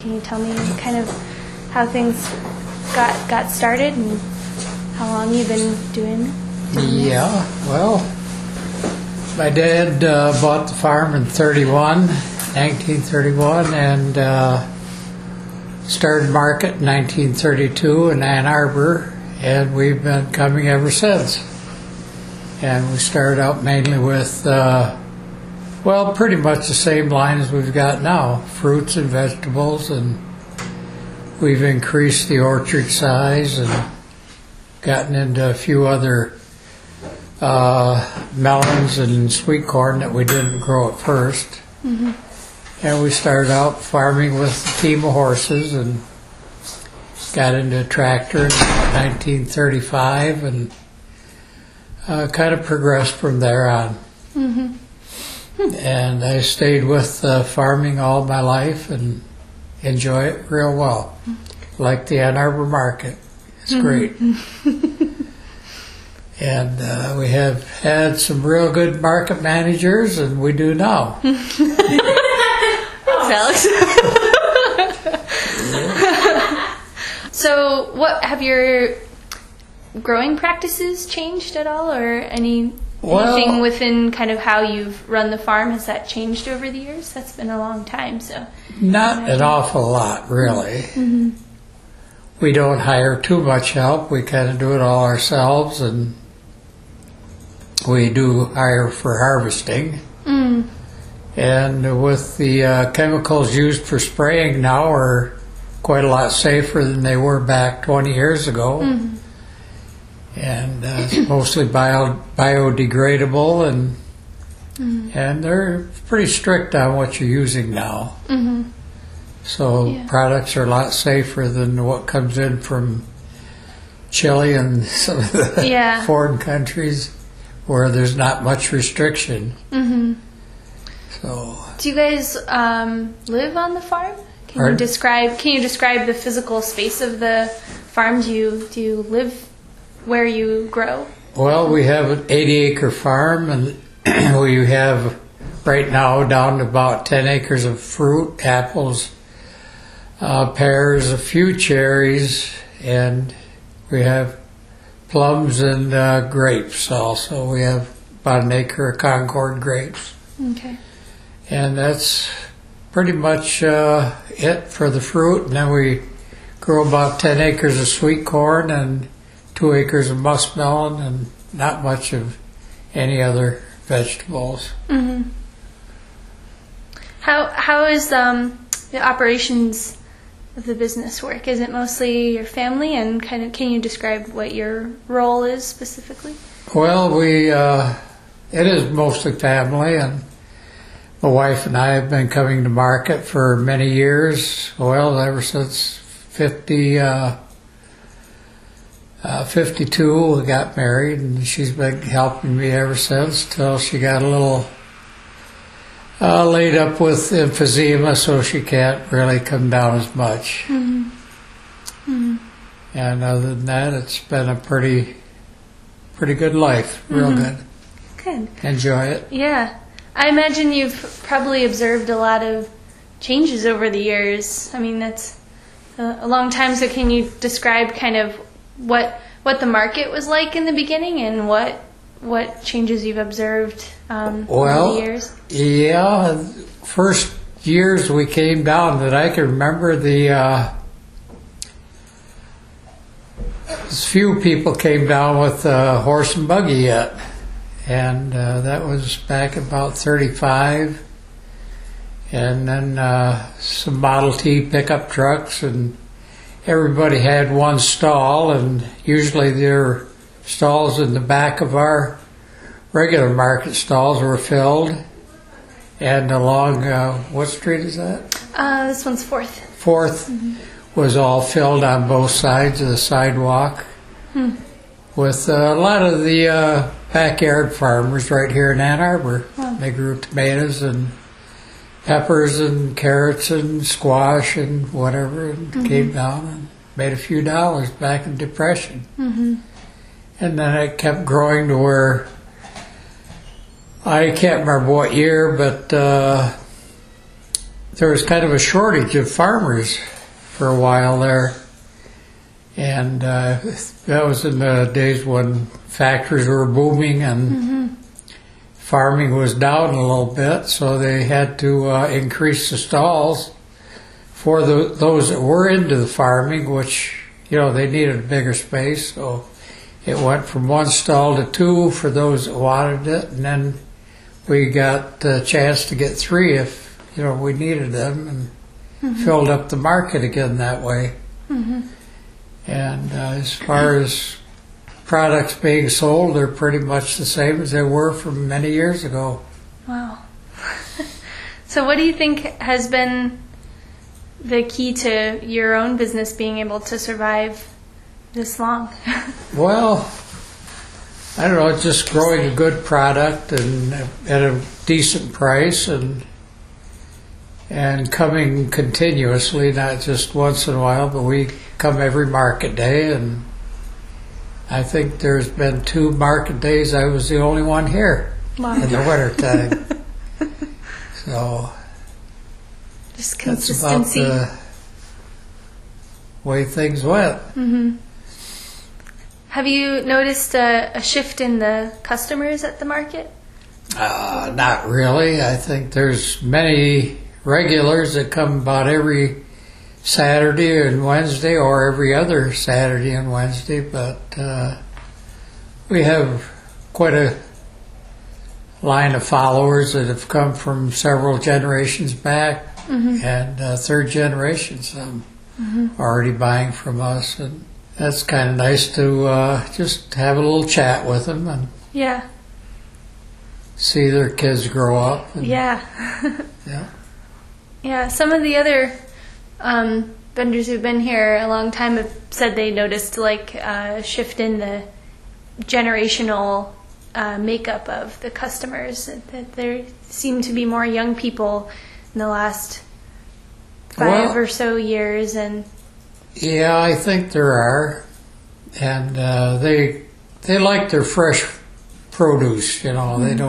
Can you tell me kind of how things got started and how long you've been doing Yeah, well, my dad bought the farm in 1931, and started market in 1932 in Ann Arbor, and we've been coming ever since. And we started out mainly with, well, pretty much the same line as we've got now, fruits and vegetables, and we've increased the orchard size and gotten into a few other melons and sweet corn that we didn't grow at first. Mm-hmm. And we started out farming with a team of horses and got into a tractor in 1935 and kind of progressed from there on. Mm-hmm. And I stayed with farming all my life and enjoy it real well. Like the Ann Arbor market. It's great. And we have had some real good market managers, and we do now. Thanks, Alex. So, what have your growing practices changed at all, or anything within kind of how you've run the farm? Has that changed over the years? That's been a long time, so. Not an awful lot, really. Mm-hmm. We don't hire too much help. We kind of do it all ourselves, and we do hire for harvesting. Mm. And with the chemicals used for spraying now are quite a lot safer than they were back 20 years ago. Mm-hmm. And it's mostly biodegradable, and they're pretty strict on what you're using now. Mm-hmm. So products are a lot safer than what comes in from Chile and some of the foreign countries where there's not much restriction. Mm-hmm. So, do you guys live on the farm? Can you describe the physical space of the farm? Do you live where you grow? Well, we have an 80-acre farm, and we have right now down to about 10 acres of fruit, apples, pears, a few cherries, and we have plums and grapes also. We have about an acre of Concord grapes. Okay. And that's pretty much it for the fruit. And then we grow about 10 acres of sweet corn and 2 acres of muskmelon, and not much of any other vegetables. Mm-hmm. How is the operations of the business work? Is it mostly your family, and kind of can you describe what your role is specifically? Well, it is mostly family, and my wife and I have been coming to market for many years. Well, ever since 52, we got married, and she's been helping me ever since till she got a little laid up with emphysema, so she can't really come down as much. Mm-hmm. Mm-hmm. And other than that, it's been a pretty good life. Real good. Good. Enjoy it. Yeah. I imagine you've probably observed a lot of changes over the years. I mean, that's a long time, so can you describe kind of what the market was like in the beginning, and what changes you've observed over the years? Yeah, first years we came down that I can remember, few people came down with a horse and buggy yet, and that was back about 35, and then some Model T pickup trucks, and everybody had one stall, and usually their stalls in the back of our regular market stalls were filled. And along, what street is that? This one's 4th. 4th was all filled on both sides of the sidewalk with a lot of the backyard farmers right here in Ann Arbor. Oh. They grew tomatoes and peppers and carrots and squash and whatever, and came down and made a few dollars back in Depression. Mm-hmm. And then it kept growing to where, I can't remember what year, but there was kind of a shortage of farmers for a while there. And that was in the days when factories were booming and farming was down a little bit, so they had to increase the stalls for those that were into the farming, which, they needed a bigger space. So it went from 1 stall to 2 for those that wanted it, and then we got the chance to get 3 if, we needed them, and filled up the market again that way. And as far as products being sold, they're pretty much the same as they were from many years ago. Wow. So what do you think has been the key to your own business being able to survive this long? Well, I don't know, just growing a good product and at a decent price and coming continuously, not just once in a while, but we come every market day, and I think there's been 2 market days I was the only one here in the winter time. So just that's about consistency. the way things went. Have you noticed a shift in the customers at the market? Not really. I think there's many regulars that come about every Saturday and Wednesday, or every other Saturday and Wednesday, but we have quite a line of followers that have come from several generations back, and 3rd generation, some already buying from us, and that's kind of nice to just have a little chat with them and see their kids grow up. And, Yeah, some of the other vendors who've been here a long time have said they noticed a shift in the generational makeup of the customers, that there seem to be more young people in the last 5 or so years. And yeah, I think there are, and they like their fresh produce. They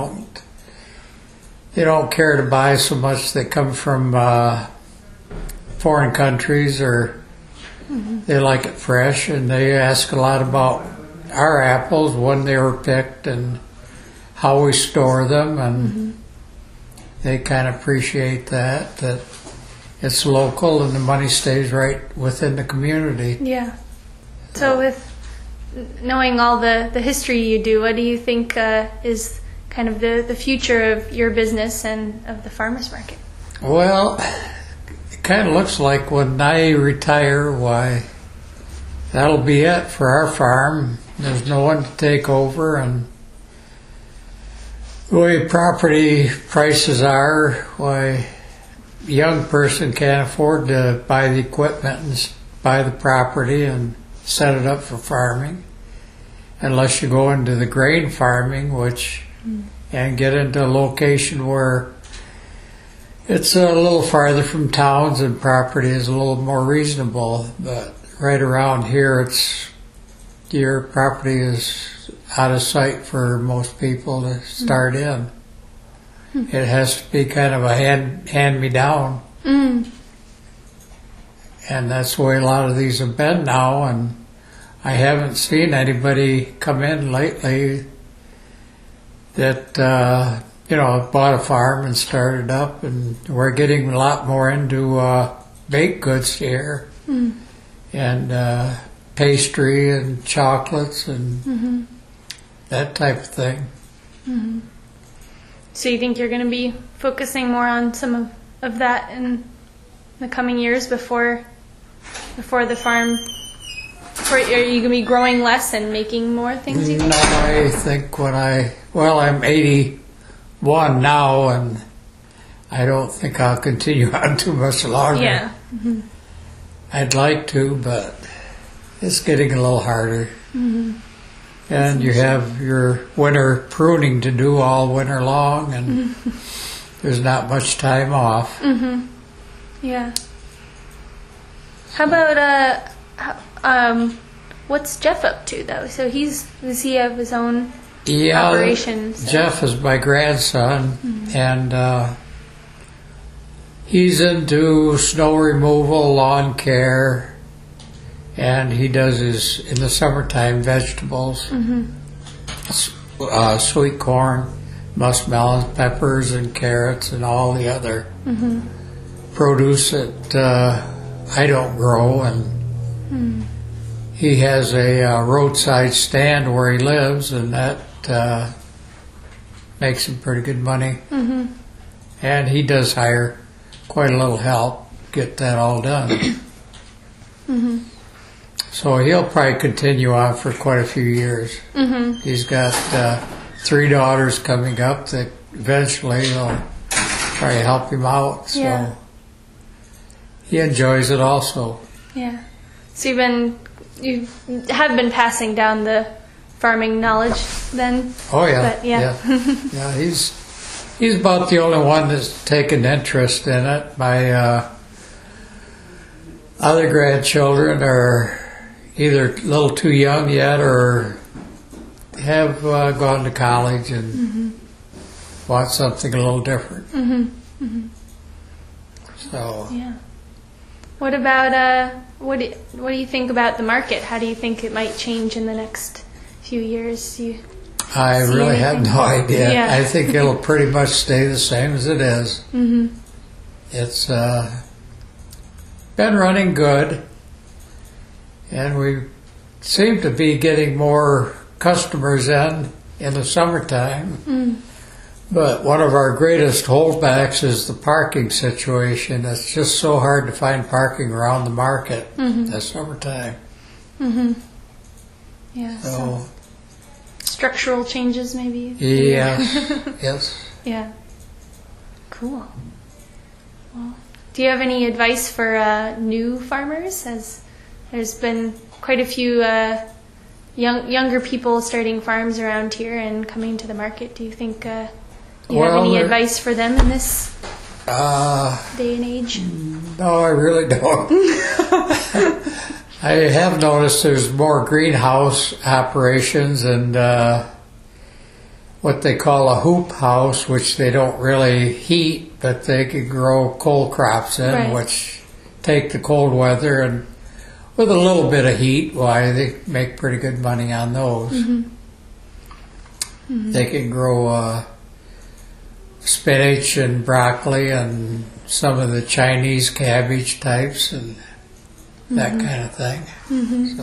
don't care to buy so much that come from foreign countries, or they like it fresh, and they ask a lot about our apples, when they were picked, and how we store them, and they kind of appreciate that it's local and the money stays right within the community. Yeah. So with knowing all the history you do, what do you think is kind of the future of your business and of the farmers market? Well, it kind of looks like when I retire, why, that'll be it for our farm. There's no one to take over, and the way property prices are, why, a young person can't afford to buy the equipment and buy the property and set it up for farming, unless you go into the grain farming, and get into a location where it's a little farther from towns and property is a little more reasonable. But right around here, your property is out of sight for most people to start in. It has to be kind of a hand-me-down. And that's the way a lot of these have been now, and I haven't seen anybody come in lately that bought a farm and started up, and we're getting a lot more into baked goods here, and pastry and chocolates and that type of thing. So you think you're going to be focusing more on some of that in the coming years before the farm? Are you going to be growing less and making more things, you think? No, I think I'm 81 now, and I don't think I'll continue on too much longer. Yeah. I'd like to, but it's getting a little harder. And you have your winter pruning to do all winter long, and there's not much time off. Yeah. How about what's Jeff up to though? So does he have his own operations? Jeff is my grandson, and He's into snow removal, lawn care, and he does his, in the summertime, vegetables, sweet corn, muskmelons, peppers, and carrots, and all the other produce that I don't grow. And he has a roadside stand where he lives, and that makes him pretty good money. And he does hire quite a little help get that all done. So he'll probably continue on for quite a few years. He's got 3 daughters coming up that eventually will try to help him out. So Yeah. he enjoys it also. Yeah. So you have been passing down the farming knowledge then? Oh yeah, But, yeah. yeah. He's about the only one that's taken interest in it. My other grandchildren are either a little too young yet or have gone to college and want something a little different. So Yeah. What about what do you think about the market? How do you think it might change in the next few years? I See really have anything? no idea. Yeah. I think it'll pretty much stay the same as it is. It's been running good, and we seem to be getting more customers in the summertime. But one of our greatest holdbacks is the parking situation. It's just so hard to find parking around the market in the summertime. Yeah. So, Structural changes, maybe. yes. Yeah. Cool. Well, do you have any advice for new farmers? As there's been quite a few younger people starting farms around here and coming to the market. Do you think you have any advice for them in this day and age? No, I really don't. I have noticed there's more greenhouse operations and what they call a hoop house, which they don't really heat, but they can grow cold crops in, Right. which take the cold weather, and with a little bit of heat, why, they make pretty good money on those. They can grow spinach and broccoli and some of the Chinese cabbage types and that kind of thing. So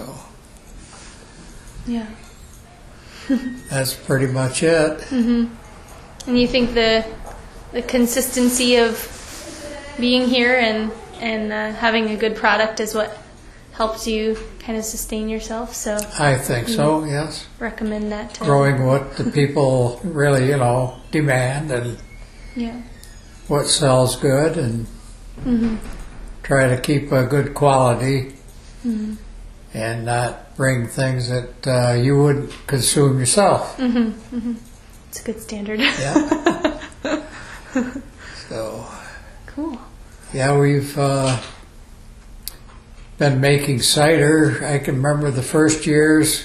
Yeah. that's pretty much it. And you think the consistency of being here and having a good product is what helps you kind of sustain yourself? So I think so, yes. recommend that to Growing what the people really, demand and Yeah. what sells good, and try to keep a good quality and not bring things that you wouldn't consume yourself. It's a good standard. Yeah. So, Cool. yeah, we've been making cider. I can remember the first years,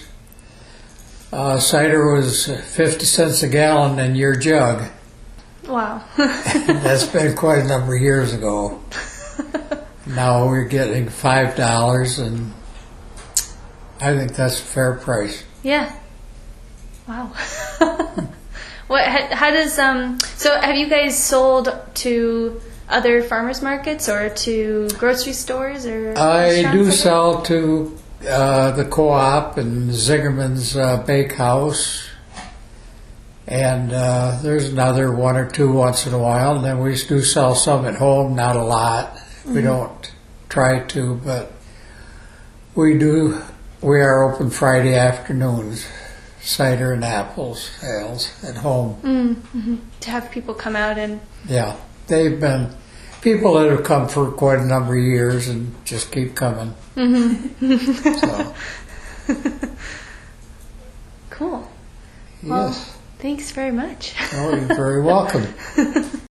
cider was 50 cents a gallon in your jug. Wow. That's been quite a number of years ago. Now we're getting $5, and I think that's a fair price. Yeah. Wow. What? How does So have you guys sold to other farmers markets or to grocery stores or? I do restaurants? sell to the Co-op and Zingerman's Bakehouse, and there's another one or two once in a while. And then we do sell some at home, not a lot. We don't try to, but we do. We are open Friday afternoons, cider and apples sales at home. To have people come out and. Yeah, they've been people that have come for quite a number of years and just keep coming. So, Cool. Well, yes. thanks very much. Oh, you're very welcome.